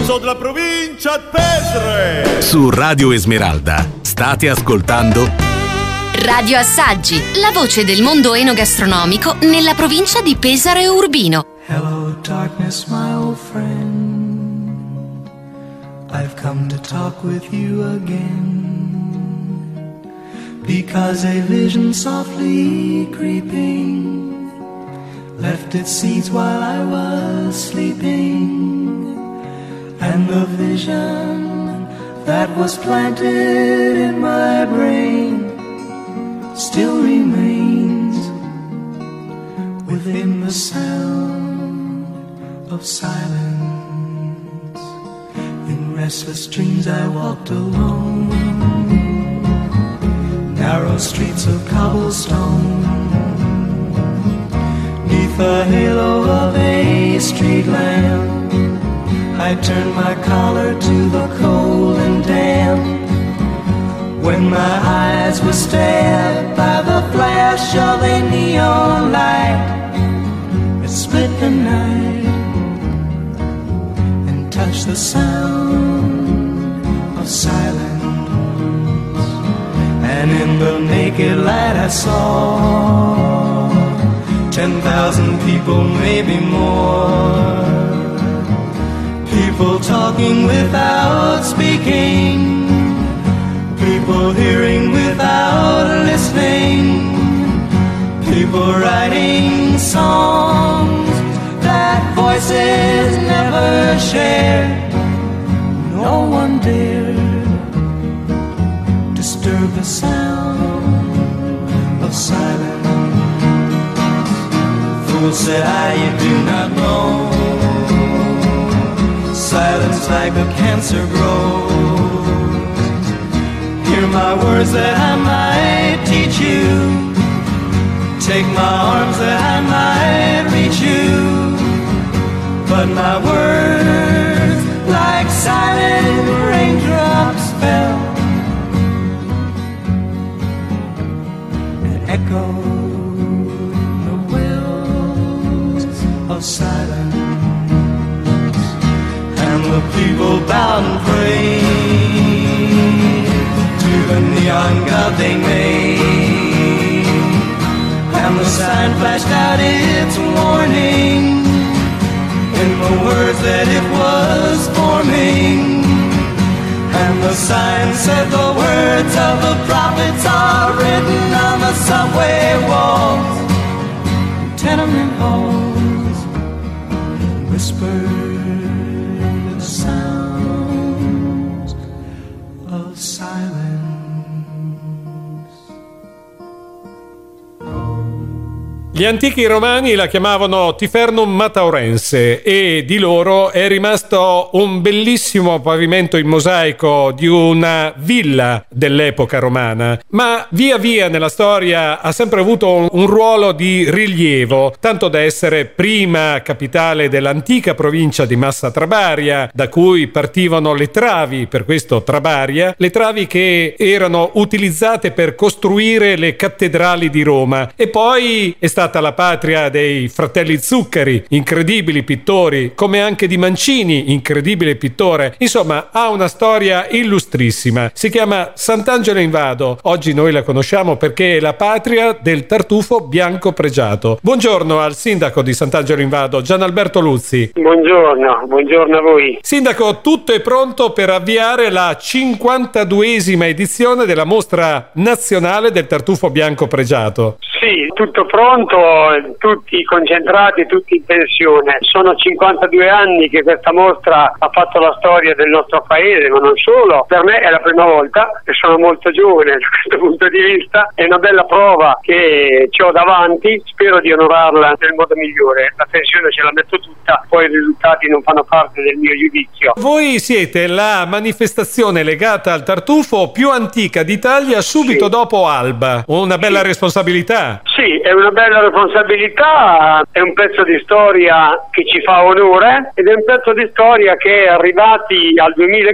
So della provincia di Pesaro. Su Radio Esmeralda state ascoltando Radio Assaggi, la voce del mondo enogastronomico nella provincia di Pesaro e Urbino. Hello darkness, my old friend, I've come to talk with you again, because a vision softly creeping left its seeds while I was sleeping, and the vision that was planted in my brain still remains within the sound of silence. In restless dreams I walked alone, narrow streets of cobblestone, neath the halo of a street lamp. I turned my collar to the cold and damp, when my eyes were stabbed by the flash of a neon light. It split the night and touched the sound of silence. And in the naked light I saw 10,000 people, maybe more, people talking without speaking, people hearing without listening, people writing songs that voices never shared. No one dared disturb the sound of silence. Fool, said I, you do not know, silence like a cancer grows. Hear my words that I might teach you, take my arms that I might reach you, but my words like silent raindrops fell and echoed the wells of silence. And the people bowed and prayed to the neon god they made, and the sign flashed out its warning in the words that it was forming. And the sign said the words of the prophets are written on the subway walls, tenement halls, whispered the sounds of silence. Gli antichi romani la chiamavano Tifernum Mataurense e di loro è rimasto un bellissimo pavimento in mosaico di una villa dell'epoca romana, ma via via nella storia ha sempre avuto un ruolo di rilievo, tanto da essere prima capitale dell'antica provincia di Massa Trabaria, da cui partivano le travi, per questo Trabaria, le travi che erano utilizzate per costruire le cattedrali di Roma, e poi è stata la patria dei fratelli Zuccari, incredibili pittori, come anche di Mancini, incredibile pittore. Insomma, ha una storia illustrissima. Si chiama Sant'Angelo in Vado. Oggi noi la conosciamo perché è la patria del tartufo bianco pregiato. Buongiorno al sindaco di Sant'Angelo in Vado, Gianalberto Luzzi. Buongiorno a voi. Sindaco, tutto è pronto per avviare la 52esima edizione della mostra nazionale del tartufo bianco pregiato. Sì, tutto pronto, tutti concentrati, tutti in pensione. Sono 52 anni che questa mostra ha fatto la storia del nostro paese, ma non solo. Per me è la prima volta e sono molto giovane da questo punto di vista. È una bella prova che ho davanti, spero di onorarla nel modo migliore. La pensione ce la metto tutta, poi i risultati non fanno parte del mio giudizio. Voi siete la manifestazione legata al tartufo più antica d'Italia subito dopo Alba. Una bella responsabilità. Sì, è una bella responsabilità, è un pezzo di storia che ci fa onore ed è un pezzo di storia che arrivati al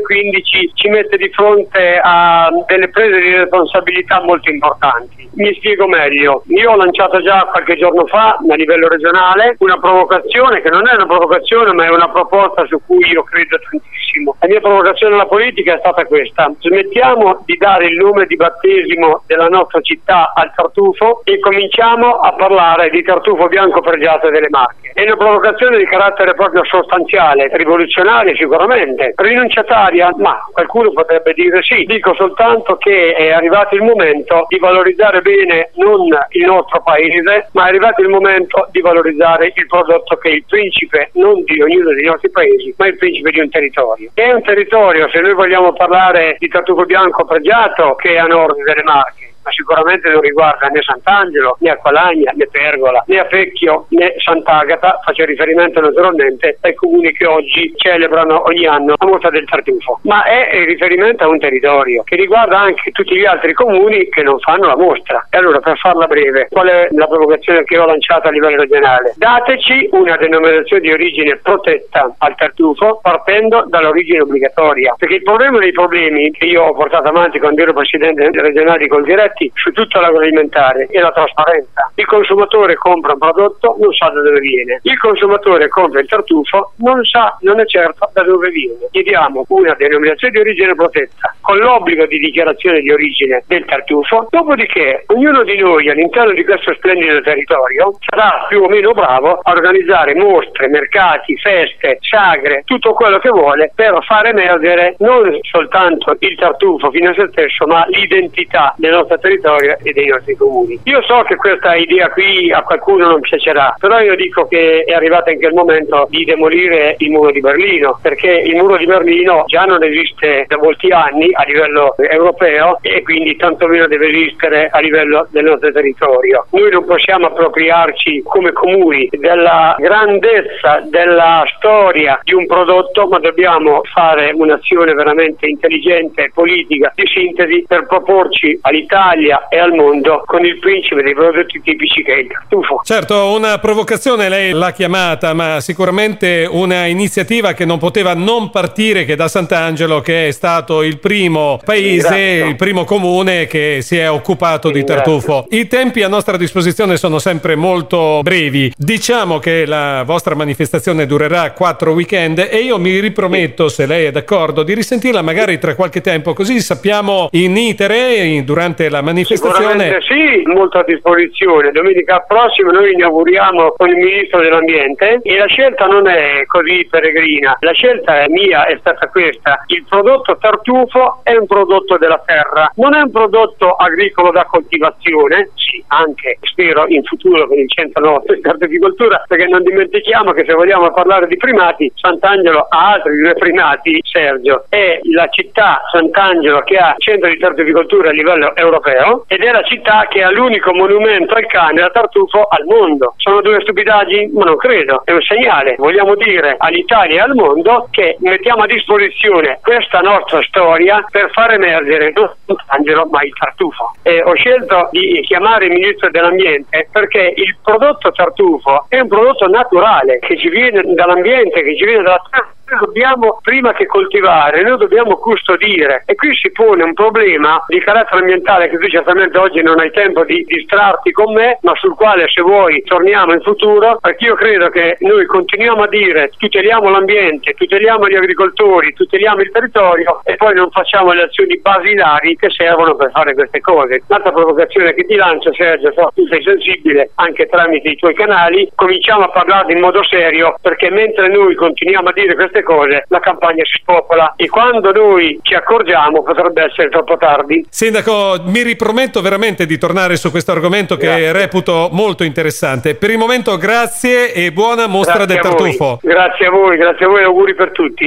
2015 ci mette di fronte a delle prese di responsabilità molto importanti. Mi spiego meglio. Io ho lanciato già qualche giorno fa a livello regionale una provocazione che non è una provocazione ma è una proposta su cui io credo tantissimo. La mia provocazione alla politica è stata questa: smettiamo di dare il nome di battesimo della nostra città al tartufo e cominciamo a parlare di tartufo bianco pregiato delle Marche. È una provocazione di carattere proprio sostanziale, rivoluzionaria sicuramente, rinunciataria, ma qualcuno potrebbe dire sì. Dico soltanto che è arrivato il momento di valorizzare bene non il nostro paese, ma è arrivato il momento di valorizzare il prodotto che è il principe non di ognuno dei nostri paesi, ma il principe di un territorio. È un territorio, se noi vogliamo parlare di tartufo bianco pregiato, che è a nord delle Marche, ma sicuramente non riguarda né Sant'Angelo, né Acqualagna, né Pergola, né Apecchio, né Sant'Agata. Faccio riferimento naturalmente ai comuni che oggi celebrano ogni anno la mostra del tartufo, ma è riferimento a un territorio che riguarda anche tutti gli altri comuni che non fanno la mostra. E allora, per farla breve, qual è la provocazione che ho lanciato a livello regionale? Dateci una denominazione di origine protetta al tartufo partendo dall'origine obbligatoria, perché il problema dei problemi che io ho portato avanti quando ero presidente regionale di Coldiretti su tutto l'agroalimentare e la trasparenza. Il consumatore compra un prodotto, non sa da dove viene. Il consumatore compra il tartufo, non sa, non è certo da dove viene. Chiediamo una denominazione di origine protetta con l'obbligo di dichiarazione di origine del tartufo, dopodiché ognuno di noi all'interno di questo splendido territorio sarà più o meno bravo a organizzare mostre, mercati, feste, sagre, tutto quello che vuole per far emergere non soltanto il tartufo fino a se stesso, ma l'identità del nostro territorio e dei nostri comuni. Io so che questa idea qui a qualcuno non piacerà, però io dico che è arrivato anche il momento di demolire il muro di Berlino, perché il muro di Berlino già non esiste da molti anni a livello europeo e quindi tantomeno deve esistere a livello del nostro territorio. Noi non possiamo appropriarci come comuni della grandezza della storia di un prodotto, ma dobbiamo fare un'azione veramente intelligente e politica di sintesi per proporci all'Italia e al mondo con il principe dei prodotti tipici che è il tartufo. Certo, una provocazione lei l'ha chiamata, ma sicuramente una iniziativa che non poteva non partire che da Sant'Angelo, che è stato il primo paese, il primo comune che si è occupato di tartufo. I tempi a nostra disposizione sono sempre molto brevi. Diciamo che la vostra manifestazione durerà 4 weekend e io mi riprometto, se lei è d'accordo, di risentirla magari tra qualche tempo, così sappiamo in itere durante la manifestazione. Sicuramente sì, molto a disposizione. Domenica prossima noi inauguriamo con il Ministro dell'Ambiente e la scelta non è così peregrina, la scelta mia è stata questa: il prodotto tartufo è un prodotto della terra, non è un prodotto agricolo da coltivazione, sì, anche spero in futuro con il centro nostro di tartuficoltura, perché non dimentichiamo che se vogliamo parlare di primati, Sant'Angelo ha altri 2 primati, Sergio, è la città Sant'Angelo che ha centro di tartuficoltura a livello europeo ed è la città che ha l'unico monumento al cane da tartufo al mondo. Sono 2 stupidaggini? Ma non credo, è un segnale. Vogliamo dire all'Italia e al mondo che mettiamo a disposizione questa nostra storia per far emergere non Sant'Angelo ma il tartufo. Ho scelto di chiamare il Ministro dell'Ambiente perché il prodotto tartufo è un prodotto naturale che ci viene dall'ambiente, che ci viene dalla terra. Noi dobbiamo, prima che coltivare, noi dobbiamo custodire, e qui si pone un problema di carattere ambientale che tu certamente oggi non hai tempo di distrarti con me, ma sul quale, se vuoi, torniamo in futuro, perché io credo che noi continuiamo a dire tuteliamo l'ambiente, tuteliamo gli agricoltori, tuteliamo il territorio e poi non facciamo le azioni basilari che servono per fare queste cose. L'altra provocazione che ti lancio, Sergio, so tu sei sensibile anche tramite i tuoi canali, cominciamo a parlare in modo serio, perché mentre noi continuiamo a dire queste cose la campagna si spopola e quando noi ci accorgiamo potrebbe essere troppo tardi. Sindaco, mi riprometto veramente di tornare su questo argomento che reputo molto interessante. Per il momento grazie e buona mostra del tartufo. Grazie a voi, auguri per tutti.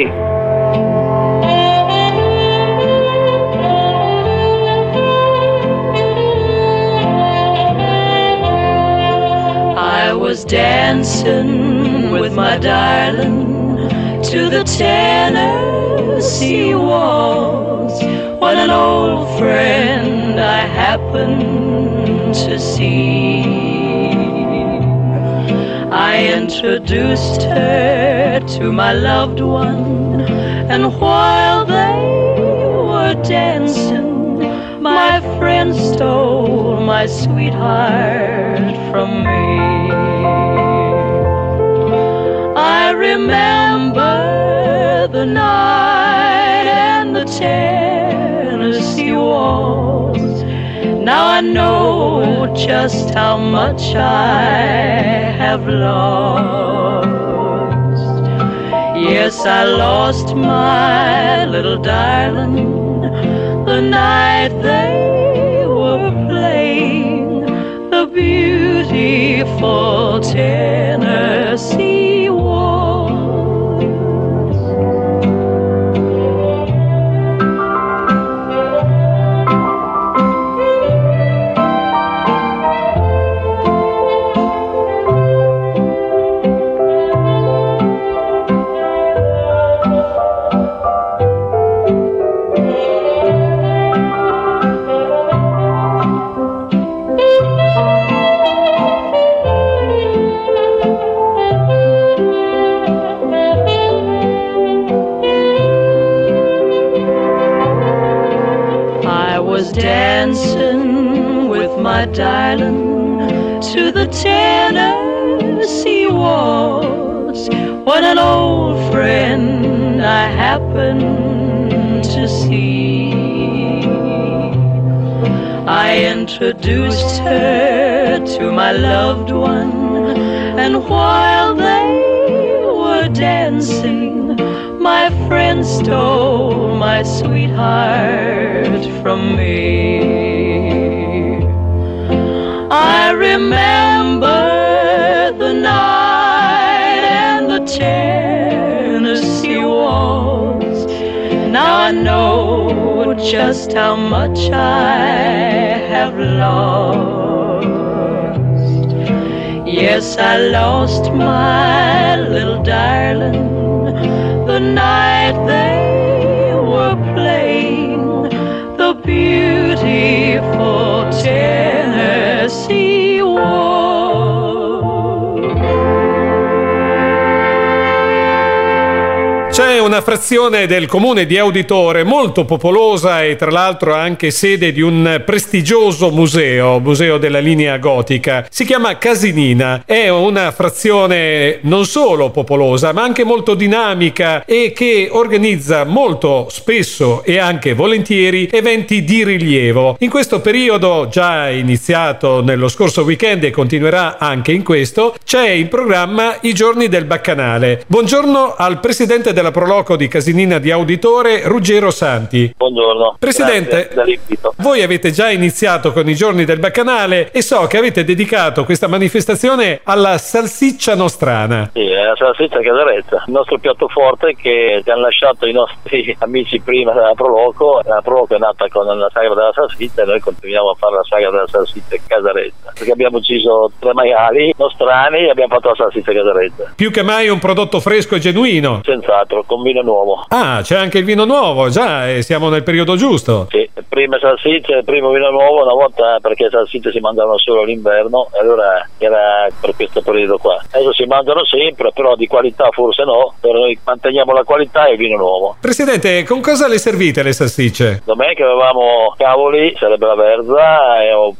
I was dancing with my darling to the Tennessee waltz when an old friend I happened to see I introduced her to my loved one, and while they were dancing, my friend stole my sweetheart from me. I remember the night and the Tennessee waltz. Now I know just how much I have lost. Yes, I lost my little darling the night they were playing the beautiful Tennessee waltz. Dancing with my darling to the Tennessee waltz, when an old friend I happened to see. I introduced her to my loved one, and while they were dancing, my friend stole my sweetheart from me. I remember the night and the Tennessee waltz. Now I know just how much I have lost. Yes, I lost my little darling the night they were playing the beautiful Tennessee waltz. C'è una frazione del comune di Auditore molto popolosa e tra l'altro anche sede di un prestigioso museo della linea gotica. Si chiama Casinina. È una frazione non solo popolosa ma anche molto dinamica e che organizza molto spesso e anche volentieri eventi di rilievo. In questo periodo, già iniziato nello scorso weekend e continuerà anche in questo, c'è in programma i Giorni del Baccanale. Buongiorno al presidente della Proloco di Casinina di Auditore, Ruggero Santi. Buongiorno. Presidente, voi avete già iniziato con i Giorni del Baccanale e so che avete dedicato questa manifestazione alla salsiccia nostrana. Sì, è la salsiccia caserezza, il nostro piatto forte che ci hanno lasciato i nostri amici prima della Proloco. La Proloco è nata con la sagra della salsiccia e noi continuiamo a fare la sagra della salsiccia caserezza, perché abbiamo ucciso 3 maiali nostrani e abbiamo fatto la salsiccia caserezza. Più che mai un prodotto fresco e genuino. Senz'altro, con vino nuovo. Ah, c'è anche il vino nuovo, già, e siamo nel periodo giusto. Sì, prima salsiccia, il primo vino nuovo, una volta perché le salsicce si mangiavano solo all'inverno e allora era per questo periodo qua. Adesso si mangiano sempre, però di qualità forse no, però noi manteniamo la qualità e il vino nuovo. Presidente, con cosa le servite le salsicce? Domenica avevamo cavoli, sarebbe la verza,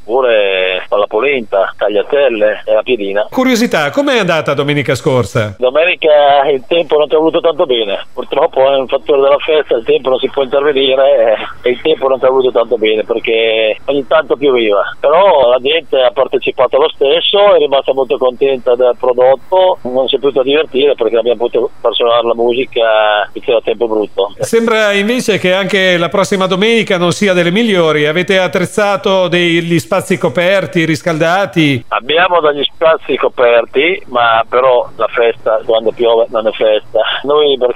oppure con la polenta, tagliatelle e la piedina. Curiosità, com'è andata domenica scorsa? Domenica il tempo non ci ha voluto tanto bene, purtroppo è un fattore della festa, il tempo non si può intervenire e il tempo non ci ha voluto tanto bene perché ogni tanto pioveva, però la gente ha partecipato lo stesso, è rimasta molto contenta del prodotto, non si è potuto divertire perché abbiamo potuto far suonare la musica e c'era tempo brutto. Sembra invece che anche la prossima domenica non sia delle migliori, avete attrezzato degli spazi coperti, riscaldati? Abbiamo degli spazi coperti, ma però la festa quando piove non è festa. Noi perché abbiamo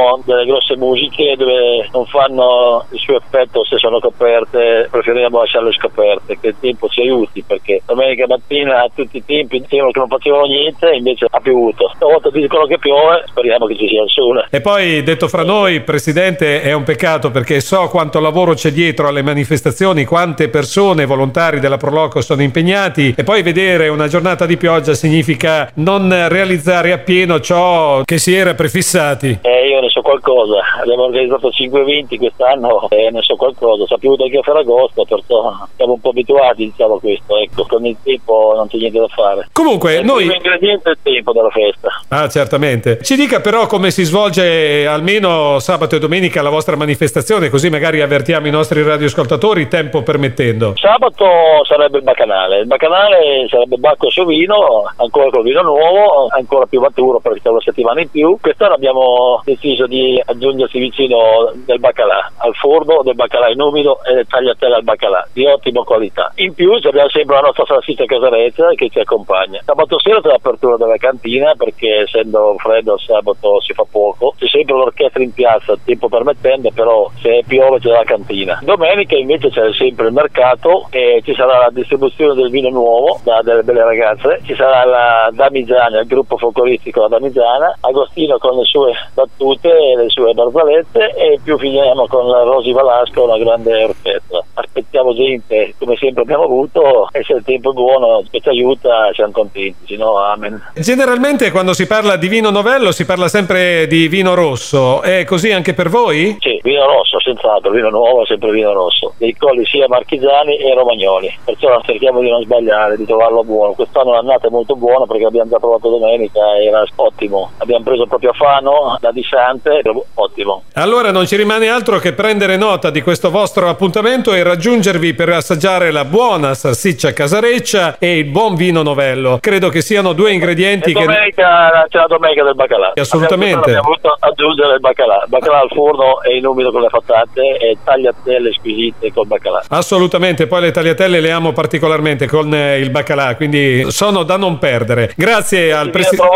fanno delle grosse musiche dove non fanno il suo effetto se sono coperte, preferiamo lasciarle scoperte, che il tempo ci aiuti, perché domenica mattina a tutti i tempi dicevano che non facevano niente, invece ha piovuto. Stavolta dicono che piove, speriamo che ci sia il sole. E poi, detto fra noi, Presidente, è un peccato perché so quanto lavoro c'è dietro alle manifestazioni, quante persone, volontari della Proloco sono impegnati, e poi vedere una giornata di pioggia significa non realizzare appieno ciò che si era prefissati. Io ne so qualcosa, abbiamo organizzato 5 eventi quest'anno e ne so qualcosa, si è piovuto anche a Ferragosto, perciò siamo un po' abituati, diciamo, a questo, ecco, con il tempo non c'è niente da fare. Comunque, noi... Il primo ingrediente è il tempo della festa. Ah, certamente. Ci dica però come si svolge almeno sabato e domenica la vostra manifestazione, così magari avvertiamo i nostri radioascoltatori, tempo permettendo. Sabato sarebbe il bacchanale sarebbe Bacco e vino, ancora col vino nuovo, ancora più maturo perché c'è una settimana in più. Quest'anno abbiamo deciso di aggiungersi vicino del baccalà, al forno del baccalà in umido e del tagliatelle al baccalà, di ottima qualità. In più abbiamo sempre la nostra salsiccia casareccia che ci accompagna. Sabato sera c'è l'apertura della cantina perché essendo freddo il sabato si fa poco, c'è sempre l'orchestra in piazza, tempo permettendo, però se piove c'è la cantina. Domenica invece c'è sempre il mercato e ci sarà la distribuzione del vino nuovo da delle belle ragazze, ci sarà la Damigiana, il gruppo folcloristico La Damigiana, Agostino con le sue battute e le sue barzalette, e più finiamo con la Rosi Valasco, una grande orchestra. Aspettiamo gente come sempre abbiamo avuto, e se il tempo è buono che ci aiuta siamo contenti, se no amen. Generalmente quando si parla di vino novello si parla sempre di vino rosso, è così anche per voi? Sì, vino rosso, senz'altro, vino nuovo, sempre vino rosso, dei colli sia marchigiani e romagnoli, perciò cerchiamo di non sbagliare, di trovarlo buono. Quest'anno l'annata è molto buona perché abbiamo già provato domenica, era ottimo, abbiamo preso proprio a Fano, da Disante, ottimo. Allora non ci rimane altro che prendere nota di questo vostro appuntamento e raggiungervi per assaggiare la buona salsiccia casareccia e il buon vino novello. Credo che siano due ingredienti c'è la domenica del baccalà. Assolutamente. Abbiamo voluto aggiungere il baccalà al forno e in umido con le patate e tagliatelle squisite col baccalà. Assolutamente, poi le tagliatelle le amo particolarmente con il baccalà, quindi sono da non perdere. Grazie al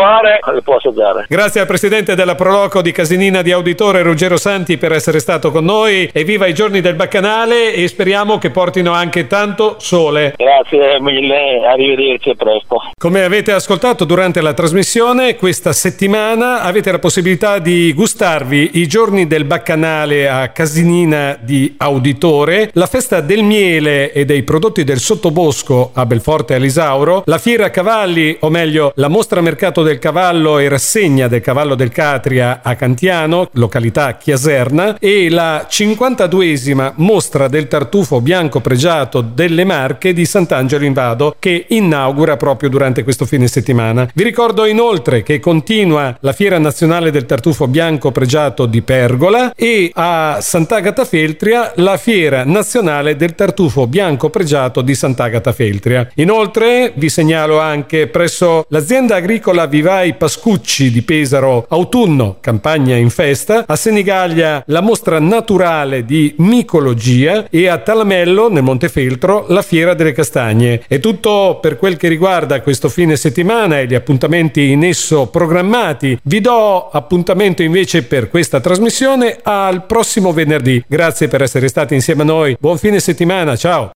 Presidente della Proloco di Casinina di Auditore, Ruggero Santi, per essere stato con noi, e viva i giorni del Baccanale, e speriamo che portino anche tanto sole. Grazie mille, arrivederci e presto. Come avete ascoltato durante la trasmissione, questa settimana avete la possibilità di gustarvi i giorni del Baccanale a Casinina di Auditore, la festa del miele e dei prodotti del sottobosco a Belforte Alisauro, la fiera cavalli, o meglio la mostra mercato del cavallo e rassegna del cavallo del Catria a Cantiano, località Chiaserna, e la 52esima mostra del tartufo bianco pregiato delle Marche di Sant'Angelo in Vado, che inaugura proprio durante questo fine settimana. Vi ricordo inoltre che continua la fiera nazionale del tartufo bianco pregiato di Pergola, e a Sant'Agata Feltria la fiera nazionale del tartufo bianco pregiato di Sant'Agata Feltria. Inoltre vi segnalo anche presso l'azienda agricola Vivai Pascucci di Pesaro autunno, campagna in festa, a Senigallia la mostra naturale di micologia, e a Talamello nel Montefeltro la fiera delle castagne. È tutto per quel che riguarda questo fine settimana e gli appuntamenti in esso programmati. Vi do appuntamento invece per questa trasmissione al prossimo venerdì. Grazie per essere stati insieme a noi, buon fine settimana, ciao!